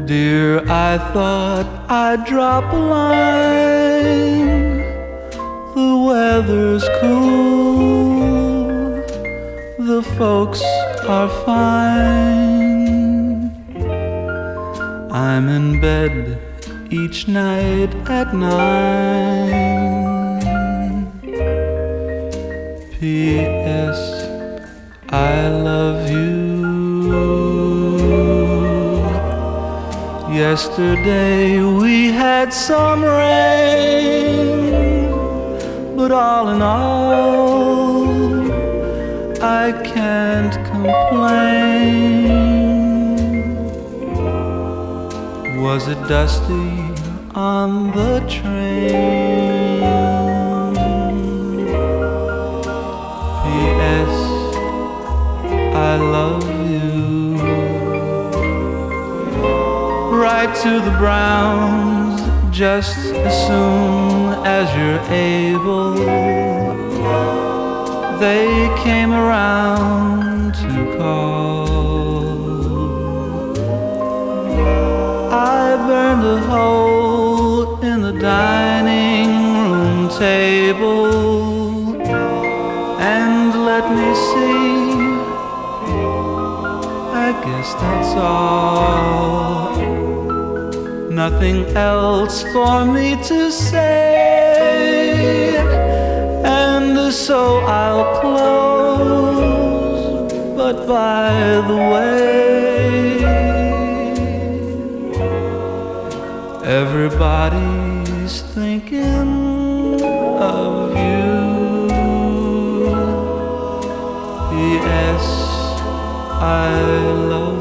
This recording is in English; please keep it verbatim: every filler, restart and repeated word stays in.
Dear, I thought I'd drop a line. The weather's cool, the folks are fine. I'm in bed each night at nine. P S I love you. Yesterday we had some rain, but all in all, I can't complain. Was it dusty on the train? P S I love you. Write to the Browns just as soon as you're able. They came around to call. I burned a hole in the dining room table, and let me see, I guess that's all. Nothing else for me to say, and so I'll close. But by the way, everybody's thinking of you. P S I love you.